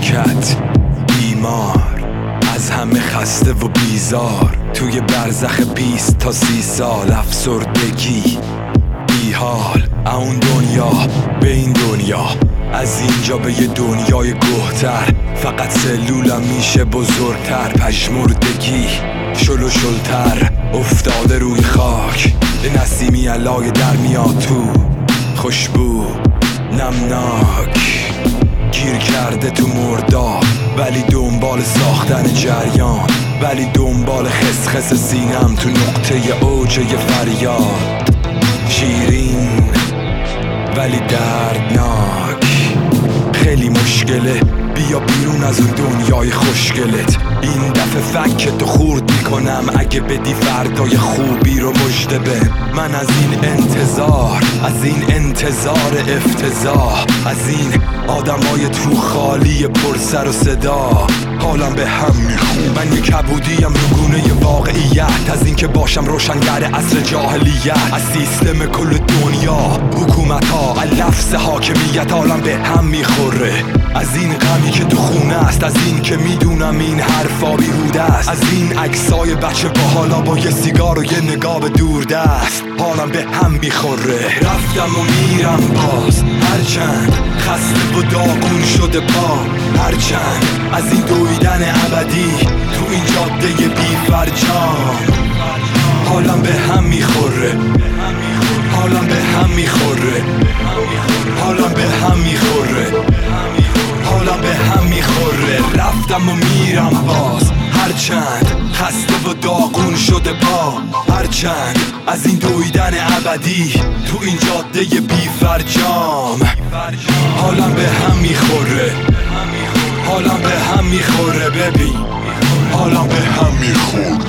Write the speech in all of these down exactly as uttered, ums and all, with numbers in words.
مملکت بیمار، از همه خسته و بیزار، توی برزخ بیست تا سی سال افسردگی بی حال. اون دنیا به این دنیا، از اینجا به یه دنیای گهتر، فقط سلولم میشه بزرگتر. پژمردگی شل و شلتر افتاده روی خاک، به نسیمی علای در میاد تو خوشبو نمناک. گیر کرده تو مرداب، ولی دنبال ساختن جریان، ولی دنبال خسخس سینم تو نقطه اوج یه فریاد. شیرین ولی دردناک، خیلی مشکله، بیا بیرون از اون دنیای خوشگلت. این دفعه فکتو خورد میکنم، اگه بدی فردای خوبی رو مژده به من. از این انتظار، از این انتظار افتضاح، از این آدمای تو خالی پر سر و صدا، حالم به هم میخون. من یه کبودیم رو گونه واقعیت، از این که باشم روشنگر عصر جاهلیت، از سیستم کل دنیا، حکومت ها، لفظ حاکمیت، حالم به هم میخوره. از این غمی که تو خونه است، از این که میدونم این حرفا بیهوده است، از این عکسای بچه با حالا با یه سیگار و یه نگاه به دوردست، حالم به هم میخوره. رفتم و میرم باز، هرچند خسته و داغون شده پا، هرچند از این دویدن ابدی تو این جاده بی فرجام، حالم به هم میخوره، حالم به هم میخوره، حالم به هم میخوره، حالم به هم میخوره. رفتم و میرم باز، هرچند خسته و داغون شده پا، هرچند از این دویدن ابدی تو این جاده بی فرجام، حالم به هم میخوره، حالم به هم میخوره. ببین حالم به هم میخوره.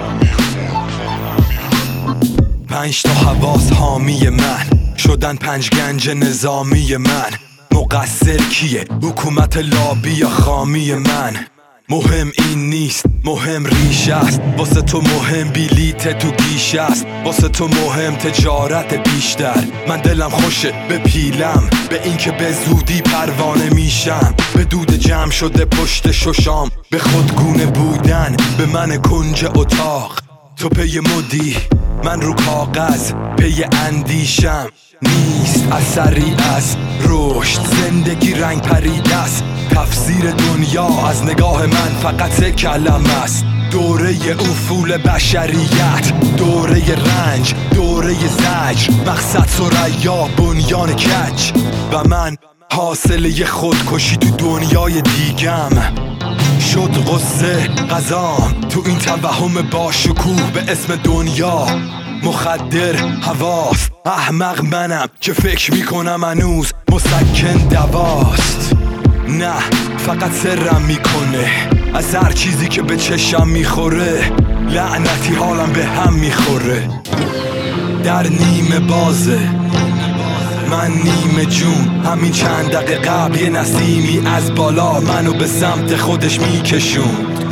پنج تا حواس حامی من شدن پنج گنج نظامی من. مقصر کیه؟ حکومت لابی یا خامی من؟ مهم این نیست، مهم ریشه است. واسه تو مهم بلیت تو گیشه است، واسه تو مهم تجارت بیشتر. من دلم خوشه به پیلم، به این که به زودی پروانه میشم، به دود جمع شده پشت ششام، به خودگونه بودن، به من کنج اتاق. تو پی مدی، من رو کاغذ پی اندیشم. نیست اثری از رشد، زندگی رنگ پریده است. تفسیر دنیا از نگاه من فقط یک کلمه است: دوره افول بشریت، دوره رنج، دوره زجر، مقصد ثریا، بنیان کج. و من حاصله خودکشی تو دنیای دیگم. شد غصه غذام تو این توهم با شکوه به اسم دنیا. مخدر حواس، احمق منم که فکر میکنم هنوز مسکن دواست. نه فقط سرم میکنه از هر چیزی که به چشم میخوره. لعنتی حالم به هم میخوره. در نیمه بازه من نیمه جون، همین چند دقیقه قبل یه نسیمی از بالا منو به سمت خودش میکشون.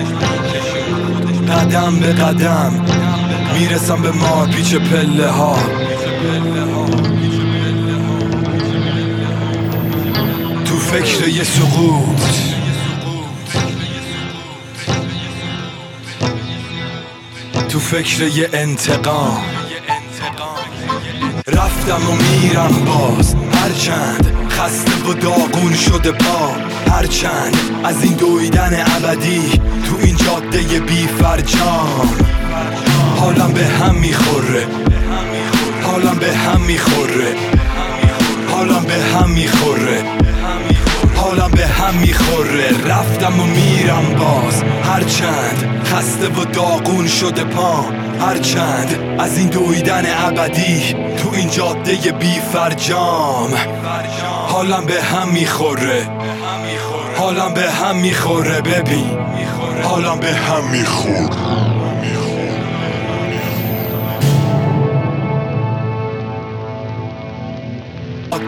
قدم به قدم میرسم به مار پیچ پله ها. تو فکر یه سقوط، تو فکر یه انتقام. رفتم و میرم باز، هرچند خسته و داغون شده پا، هرچند از این دویدن ابدی تو این جاده بی فرجام. حالم به هم میخوره، حالم به هم میخوره، حالم به هم میخوره، حالم به هم میخوره. رفتم و میرم باز، هرچند خسته و داغون شده پا، هرچند از این دویدن ابدی تو این جاده بی فرجام. حالم به هم میخوره، حالم به هم میخوره. ببین حالم به هم میخوره.